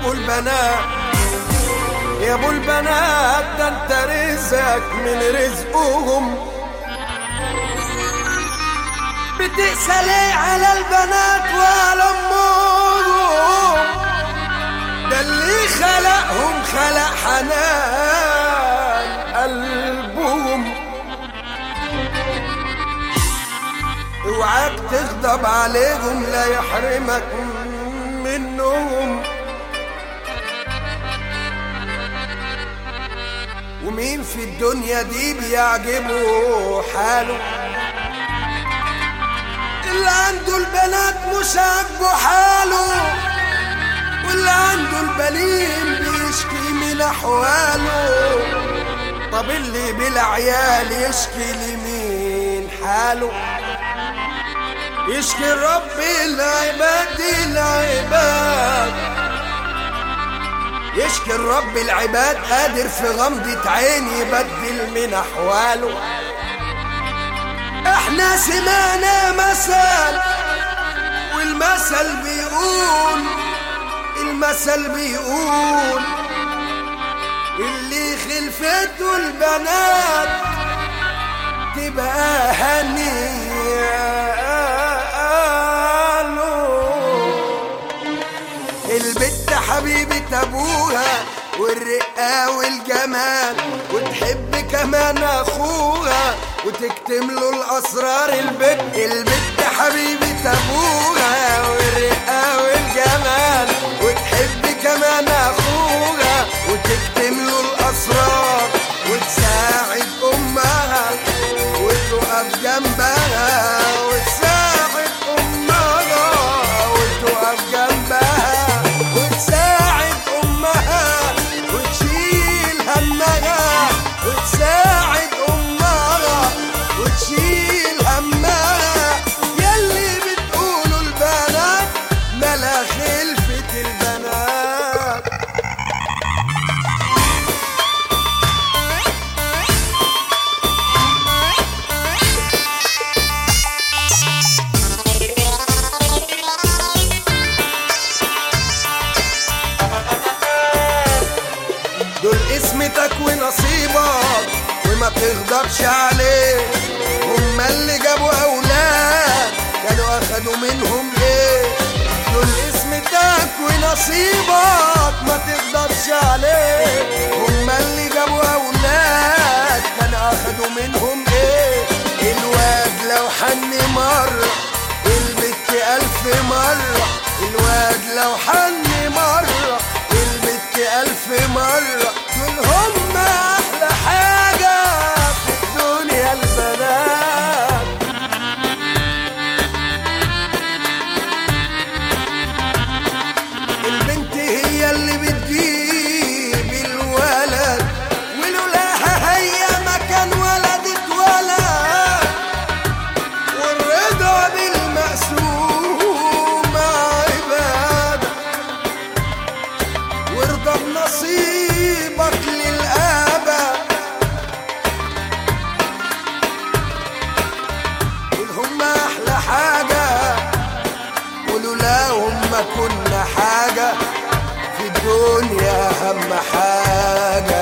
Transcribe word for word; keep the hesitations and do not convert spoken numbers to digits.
ابو البنات يا ابو البنات، ده انت رزقك من رزقهم. بتقسى ليه على البنات وعلى امهم؟ ده اللي خلقهم خلق حنان قلبهم. اوعاك تغضب عليهم لا يحرمك منهم. ومين في الدنيا دي بيعجبه حاله؟ اللي عنده البنات مش عاجبه حاله، واللي عنده البليم بيشكي من احواله. طب اللي بلا عيال يشكي لمين حاله؟ يشكي رب العباد العباد، يشكي رب العباد، قادر في غمضة عين يبدل من احواله. احنا سمعنا مثل، والمثل بيقول، المثل بيقول اللي خلفته البنات تبقى هنية. البت حبيبة ابوها والرقة والجمال، وتحب كمان اخوها وتكتم له الاسرار. البت البت حبيبة ابوها والرقة والجمال، وتحب كمان اخوها وتكتم له الاسرار. وتساعد امها وتقف جنبها، وتساعد امها وتقف جنبها، وتساعد امها وتشيل همها، وتساعد امها وتشيل همها. يلي بتقولوا البنات ملا خلفة البنات. دول اسمتك ونصيبك وما تغضبش عليه. هما اللي جابوا اولاد كانوا اخدوا منهم ايه؟ دول اسمتك ونصيبك ما تغضبش عليه. هما اللي جابوا اولاد كانوا اخدوا منهم ايه؟ الواد لو حن مرة البت الف مرة، الواد لو حن مرة البت الف مرة. دول هم احلى حاجة في الدنيا البنات. البنت هي اللي بتجيب الولد، ولولاها هي ما كان ولد اتولد. والرضا بالمقسوم عبادة، وارضى بنصيبك للأبد. دول هم أحلى حاجة، ولولاهم ما كنا حاجة في الدنيا. أهم حاجة